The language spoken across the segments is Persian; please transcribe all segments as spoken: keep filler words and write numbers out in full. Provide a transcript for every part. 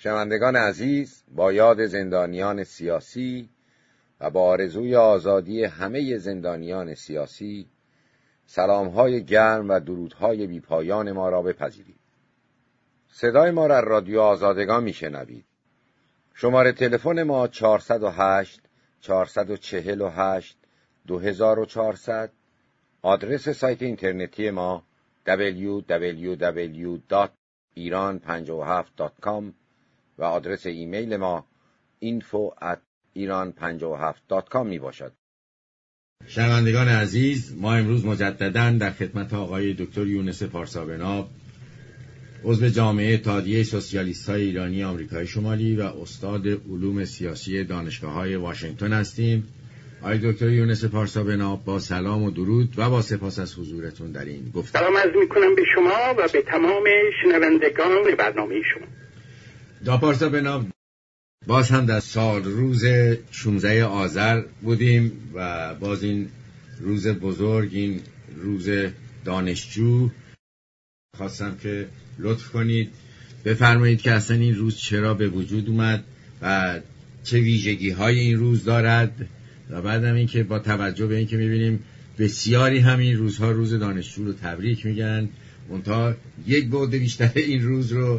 شنوندگان عزیز، با یاد زندانیان سیاسی و با آرزوی آزادی همه زندانیان سیاسی، سلام‌های گرم و درودهای بی‌پایان ما را بپذیرید. صدای ما را رادیو آزادگان میشنوید. شماره تلفن ما چهارصد و هشت چهارصد و چهل و هشت دو هزار و چهارصد، آدرس سایت اینترنتی ما دبلیو دبلیو دبلیو دات ایران پنجاه و هفت دات کام و آدرس ایمیل ما اینفو ات ایران پنجاه و هفت دات کام می باشد. شنوندگان عزیز، ما امروز مجدداً در خدمت آقای دکتر یونس پارسابناب، عضو جامعه اتحادیه سوسیالیست‌های ایرانی آمریکای شمالی و استاد علوم سیاسی دانشگاه‌های واشنگتن هستیم. آقای دکتر یونس پارسابناب، با سلام و درود و با سپاس از حضورتون در این گفتگو. سلام عرض می‌کنم به شما و به تمام شنوندگان برنامه شما. دا پارسابناب، باز هم در سال روز شانزده آذر بودیم و باز این روز بزرگ، این روز دانشجو. خواستم که لطف کنید بفرمایید که اصلا این روز چرا به وجود اومد و چه ویژگی های این روز دارد، و بعدم این که با توجه به این که میبینیم بسیاری همین روزها روز دانشجو رو تبریک میگن، منتها یک بعد بیشتر این روز رو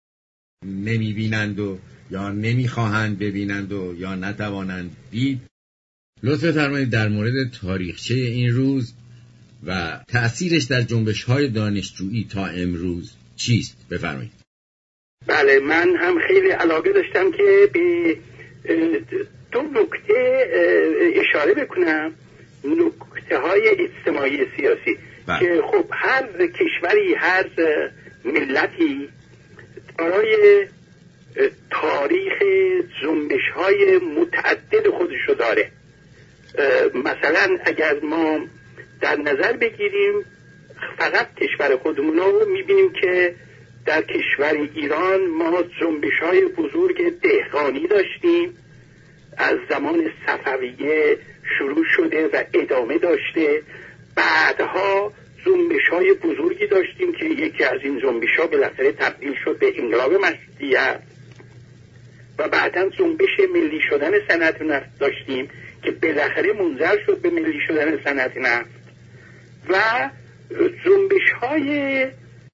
نمیبینند و یا نمیخواهند ببینند و یا نتوانند دید. لطف فرمایید در مورد تاریخچه این روز و تأثیرش در جنبش‌های دانشجویی تا امروز چیست بفرمایید. بله، من هم خیلی علاقه داشتم که به دو نکته اشاره بکنم، نکته های اجتماعی سیاسی. بله. که خب هر کشوری، هر ملتی دارای تاریخ جنبش های متعدد خودشو داره. مثلا اگر ما در نظر بگیریم فقط کشور خودمون رو میبینیم که در کشور ایران ما جنبش های بزرگ دهقانی داشتیم، از زمان صفویه شروع شده و ادامه داشته. بعدها جنبش های بزرگی داشتیم که یکی از این جنبش ها بالاخره تبدیل شد به انقلاب مشروطیت و بعداً جنبش ملی شدن صنعت نفت داشتیم که بالاخره منجر شد به ملی شدن صنعت نفت و جنبش های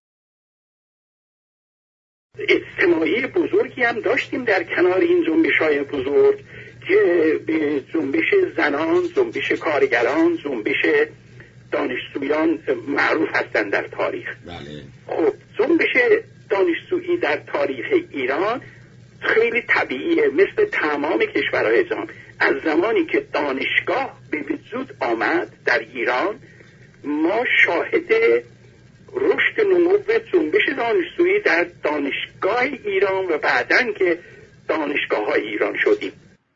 اجتماعی بزرگی هم داشتیم در کنار این جنبش های بزرگ که به جنبش زنان، جنبش کارگران، جنبش دانشجویان معروف هستند در تاریخ. بله. خب جنبش دانشجویی در تاریخ ایران خیلی طبیعیه، مثل تمام کشورهای جهان. از زمانی که دانشگاه به وجود آمد در ایران، ما شاهد رشد نمو جنبش دانشجویی در دانشگاه ایران و بعدن که دانشگاه های ایران شدیم.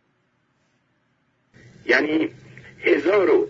یعنی هزار و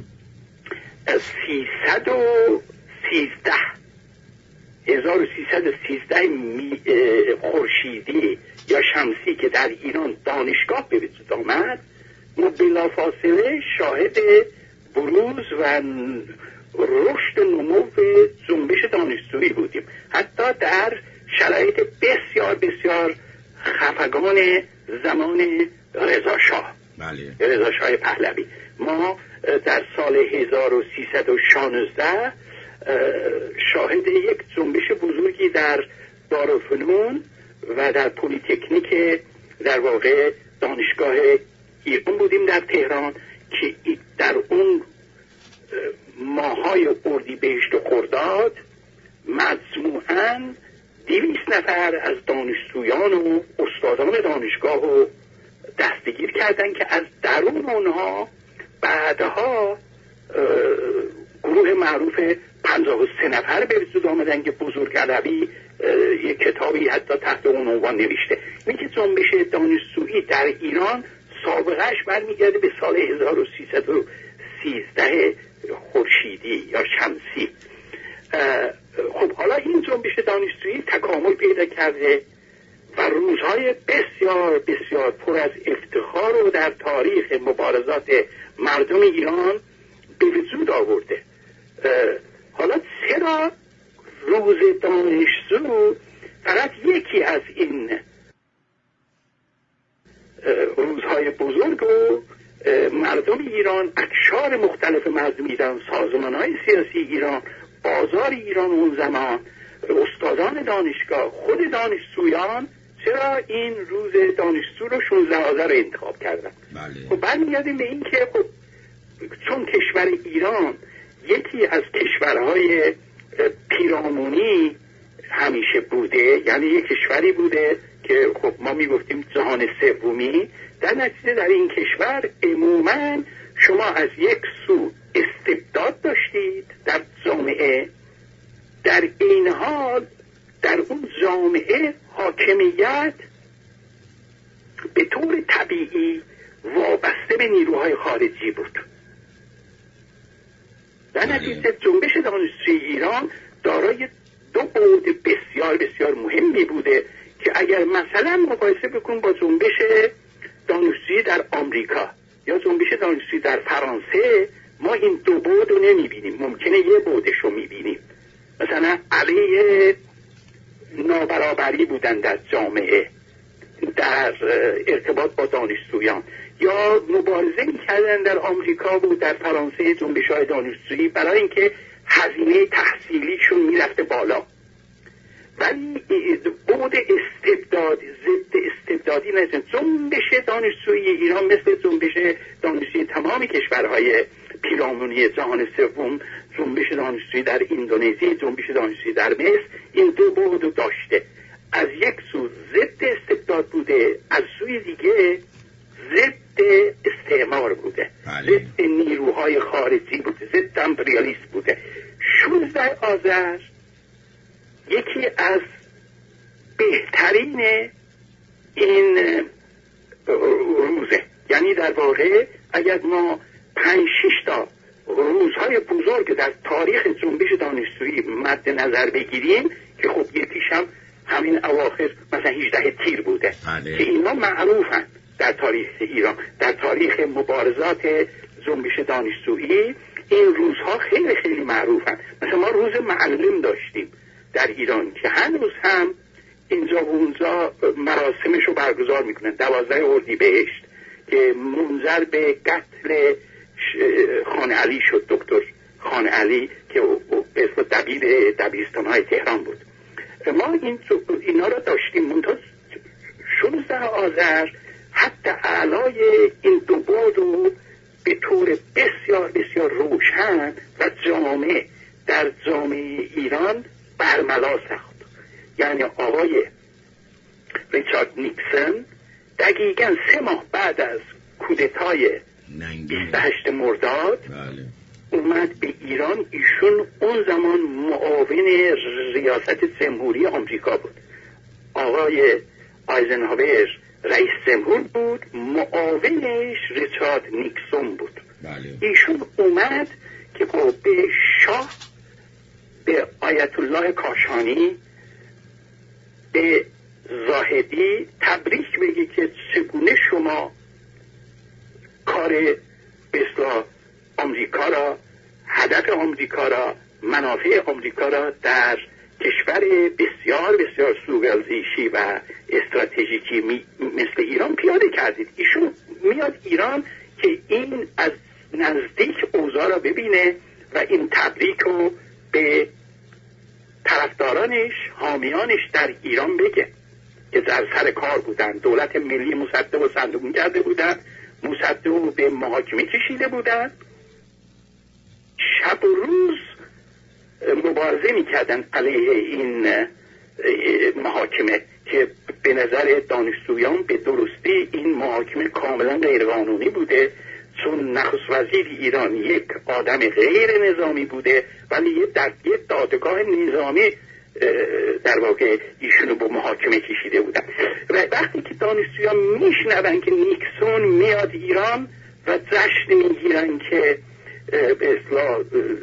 سیصد و سیزده هزار و سیصد و سیزده خورشیدی یا شمسی که در ایران دانشگاه به وجود آمد، ما بلافاصله شاهد بروز و رشد نمو جنبش دانشجویی بودیم، حتی در شرایط بسیار بسیار خفگان زمان رضا شاه. بله. رضا شاه پهلوی. ما در سال هزار و سیصد و شانزده شاهد یک جنبش بزرگی در دارالفنون و در پلی‌تکنیک در واقع دانشگاه ایران بودیم در تهران که در اون ماهای اردیبهشت و خرداد مجموعاً دویست نفر از دانشجویان و استادان دانشگاه رو دستگیر کردن که از درون اونها بعدها گروه معروف پنجاه و سه نفر به وجود آمدن که بزرگعلوی یک کتابی حتی تحت اون عنوان نوشته. این که جنبش دانشجویی در ایران سابقهش برمیگرده به سال هزار و سیصد و سیزده خورشیدی یا شمسی. خب حالا این جنبش دانشجویی تکامل پیدا کرده و روزهای بسیار بسیار پر از افتخار رو در تاریخ مبارزات مردم ایران به وجود آورده. حالا چرا روز دانشجو فقط یکی از این مختلف مردم ایران، سازمان‌های سیاسی ایران، بازار ایران اون زمان، استادان دانشگاه، خود دانشجویان، چرا این روز دانشجو رو شانزده آذر انتخاب کردن؟ بله. خب برمیگردیم به این که خب چون کشور ایران یکی از کشورهای پیرامونی همیشه بوده، یعنی یک کشوری بوده که خب ما میگفتیم جهان سومی، در نتیجه در این کشور عموماً شما از یک سو استبداد داشتید در جامعه، در این حال در اون جامعه حاکمیت به طور طبیعی وابسته به نیروهای خارجی بود. در نتیجه جنبش دانشجویی ایران دارای دو بعد بسیار بسیار مهمی بوده که اگر مثلا مقایسه بکن با جنبش دانشجویی در آمریکا یا جنبش دانشجویی در فرانسه، ما این دو بعد رو نمیبینیم، ممکنه یه بعدش رو میبینیم. مثلا علیه نابرابری بودن در جامعه، در ارتباط با دانشجویان، یا مبارزه میکردن در آمریکا و در فرانسه جنبش‌های دانشجویی برای اینکه هزینه تحصیلیشون میرفته بالا. ولی بعد استبداد، ضد استبدادی نشد. جنبش دانشجویی ایران مثل جنبش دانشجویی تمام کشورهای پیرامونی جهان سوم، جنبش دانشجویی در اندونزی، جنبش دانشجویی در مصر، این دو بعد داشته. از یک سو ضد استبداد بوده، از سوی دیگه ضد استعمار بوده، ضد نیروهای خارجی بوده، ضد امپریالیسم بوده. شانزده آذر یکی از بهترین این روزه، یعنی در واقع اگر ما پنج شش تا روزهای بزرگ در تاریخ جنبش دانشجویی مد نظر بگیریم که خب یکیش هم همین اواخر مثلا هجده تیر بوده آره. که اینا معروفن در تاریخ ایران، در تاریخ مبارزات جنبش دانشجویی این روزها خیلی خیلی معروفن. مثلا ما روز معلم داشتیم در ایران که هنوز هم اینجا و اونجا مراسمش رو برگزار میکنن، دوازده اردیبهشت که منجر به قتل خان علی شد، دکتر خان علی که به اسم دبیر دبیرستان‌های تهران بود. ما این اینا رو داشتیم. منتها شانزده آذر حتی اعلای این دو بعد رو به طور بسیار بسیار روشن و جامع در جامعه ایران برملا ساخت. یعنی آقای ریچارد نیکسون دقیقاً سه ماه بعد از کودتای بیست و هشتم مرداد بله. اومد به ایران. ایشون اون زمان معاون ریاست جمهوری آمریکا بود، آقای آیزنهاور رئیس جمهور بود، معاونش ریچارد نیکسون بود. بله. ایشون اومد که به شاه، به آیت الله کاشانی، به زاهدی تبریک بگی که چگونه شما کار به اصطلاح آمریکا را، هدف آمریکا را، منافع آمریکا را در کشور بسیار بسیار سوگالزیشی و استراتژیکی مثل ایران پیاده کردید. ایشون میاد ایران که این از نزدیک اوضاع را ببینه و این تبریک رو به طرفدارانش، حامیانش در ایران بگه که در سر کار بودن. دولت ملی مصدق و صندوق کرده بودن، مصدق رو به محاکمه کشیده بودن، شب و روز مبارزه میکردن علیه این محاکمه که به نظر دانشجویان به درستی این محاکمه کاملا غیرقانونی بوده، چون نخست وزیر ایران یک آدم غیر نظامی بوده ولی در یک دادگاه نظامی در واقع ایشونو به محاکمه کشیده بودن. و وقتی که دانشجویان میشنون که نیکسون میاد ایران و جشن میگیرن که به اصطلاح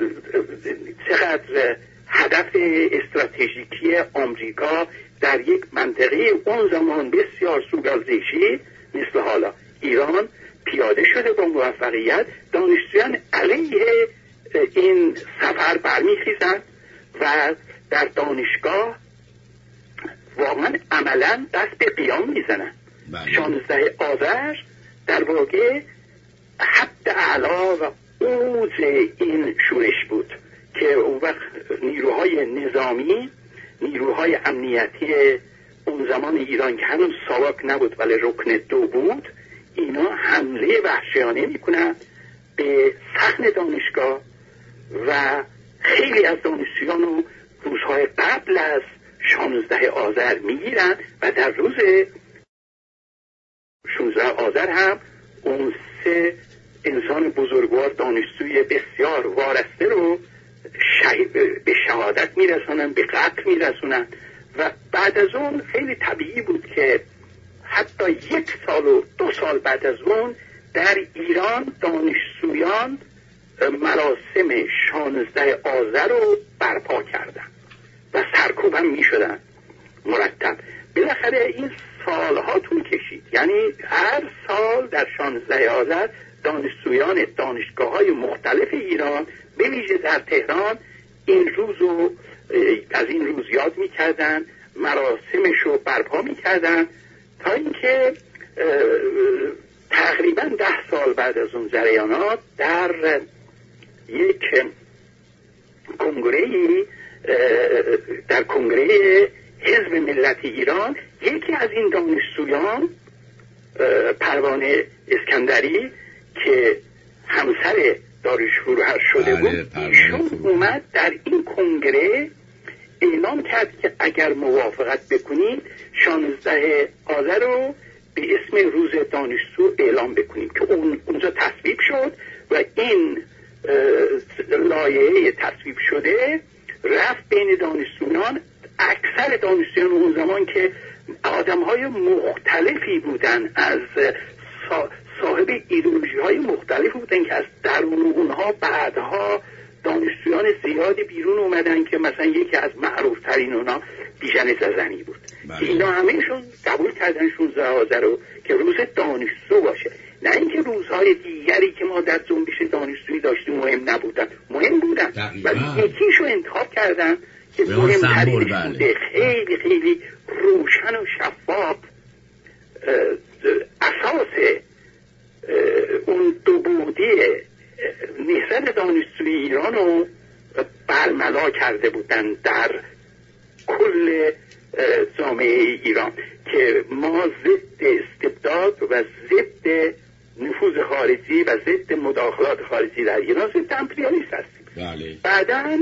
چقدر هدف استراتژیکی آمریکا در یک منطقه اون زمان بسیار سوگالزیشی مثل حالا ایران پیاده شده با موفقیت، دانشجویان علیه این سفر برمیخیزند و در دانشگاه واقعا عملا دست به قیام میزنن. شانزده آذر در واقع حد اعلا و اوج این شورش بود که اون وقت نیروهای نظامی، نیروهای امنیتی اون زمان ایران که هنوز ساواک نبود ولی رکن دو بود، اینا حمله وحشیانه میکنن به صحن دانشگاه و خیلی از دانشجویان رو روزهای قبل از شانزده آذر میگیرن و در روز شانزده آذر هم اون سه انسان بزرگوار دانشجوی بسیار وارسته رو شهید به شهادت میرسونن، به قتل میرسونن. و بعد از اون خیلی طبیعی بود که حتی یک سال و دو سال بعد از اون در ایران دانشجویان مراسم شانزده آذر رو برپا کردن و سرکوب هم می شدن مرتب. بالاخره این سالها طول کشید، یعنی هر سال در شانزده آذر دانشجویان دانشگاه های مختلف ایران به ویژه در تهران این روز رو از این روز یاد می کردن، مراسمش رو برپا می کردن تا اینکه تقریبا ده سال بعد از اون جریانات در یک کنگره‌ای در کنگره حزب ملت ایران یکی از این دانشجویان پروانه اسکندری که همسر داریوش فروهر شده بود، ایشون اومد در این کنگره اعلام کرد که اگر موافقت بکنید شانزده آذر رو به اسم روز دانشجو اعلام بکنیم که اون اونجا تصویب شد و این لایحه تصویب شده رفت بین دانشجویان. اکثر دانشجویان اون زمان که آدم‌های مختلفی بودن، از صاحب ایدئولوژی های مختلفی بودن که از درون اونها بعدها دانشجویان زیادی بیرون اومدن که مثلا یکی از معروف ترین اونا بیژن ززنی بود. بله. اینا همهشون قبول کردن شانزده آذر رو که روز دانشجو باشه، نه اینکه روزهای دیگری که ما در جنبش دانشجویی داشتیم مهم نبودن، مهم بودن ولی یکیشو انتخاب کردن که مهمترینش بوده. خیلی خیلی روشن و شفاف اساس اون دو بودی نهضت دانشجوی ایران رو برملا کرده بودن در کل جامعه ایران که ما ضد استبداد و ضد نفوذ خارجی و ضد مداخلات خارجی در ایران، ضد امپریالیسم هستیم. بله. بعداً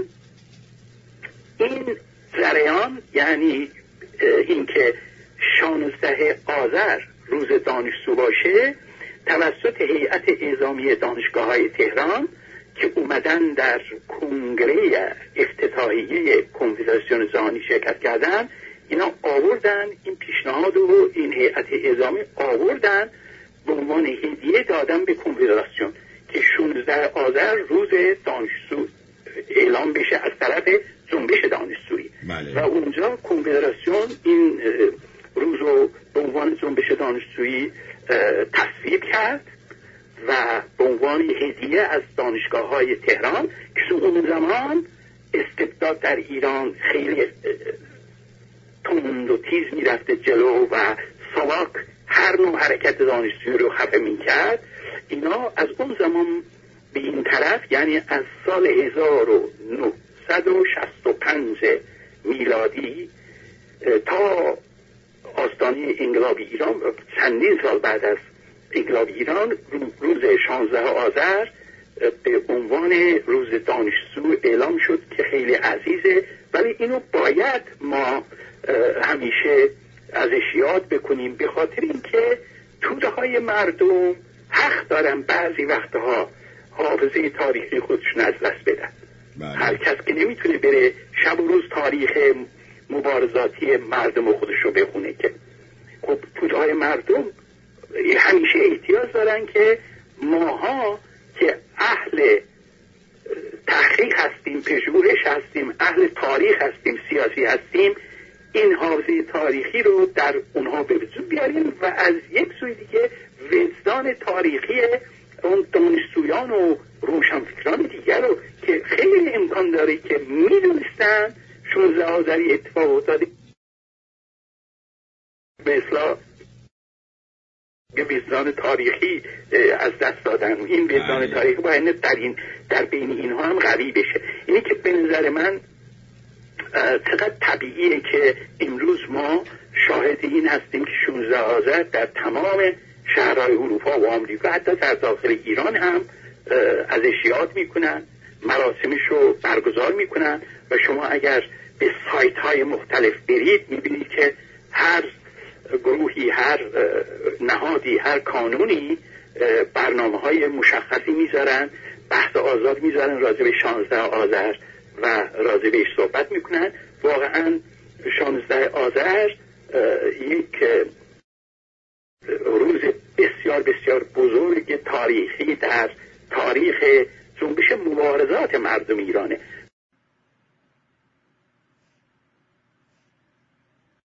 این جریان، یعنی اینکه شانزده آذر روز دانشجو باشه، توسط هیئت اعزامی دانشگاه های تهران که اومدن در کنگره افتتاحیه کنفدراسیون جهانی شرکت کردن، اینا آوردن این پیشنهاد و این هیئت اعزامی آوردن به عنوان هدیه دادن به کنفدراسیون که شانزده آذر روز دانشجو اعلام بشه از طرف جنبش دانشجویی. بله. و اونجا کنفدراسیون این روز رو به عنوان جنبش دانشجویی تصویب کرد و به عنوان هدیه از دانشگاه های تهران که اون زمان استبداد در ایران خیلی تند و تیز میرفته جلو و ساواک هر نوع حرکت دانشجویی رو خفه میکرد، اینا از اون زمان به این طرف، یعنی از سال هزار و نهصد و شصت و پنج میلادی تا آستانه انقلاب ایران، چندین سال بعد از انقلاب ایران، روز شانزده آذر به عنوان روز دانشجو اعلام شد که خیلی عزیزه، ولی اینو باید ما همیشه ازش یاد بکنیم، به خاطر اینکه توده های مردم حق دارن بعضی وقتها حافظه تاریخی خودشون از دست بدن. بله. هر کس که نمیتونه بره شب و روز تاریخ مبارزاتی مردم خودش رو بخونه، که خب توده های مردم همیشه احتیاج دارن که ماها که اهل تحقیق هستیم، پژوهش هستیم، اهل تاریخ هستیم، سیاسی هستیم، این حافظه تاریخی رو در اونها به وجود بیاریم و از یک سوی دیگه وجدان تاریخی اون دانشجویان و روشنفکران دیگر رو که خیلی امکان داره که میدونستن شانزده آذر اتفاق افتاده، به اصلاح یه وجدان تاریخی از دست دادن. این وجدان تاریخی باید در این در بین اینها هم قوی بشه. اینی که به نظر من چقدر طبیعیه که امروز ما شاهد این هستیم که شانزده آذر در تمام شهرهای اروپا و آمریکا حتی در داخل ایران هم ازش یاد میکنن، مراسمش رو برگزار میکنن و شما اگر به سایت های مختلف برید میبینید که هر گروهی، هر نهادی، هر کانونی برنامه های مشخصی میذارن، بحث آزاد میذارن راجع به شانزده آذر و راجع بهش صحبت میکنن. واقعا شانزده آذر یک روز بسیار بسیار بزرگ تاریخی در تاریخ جنبش مبارزات مردم ایرانه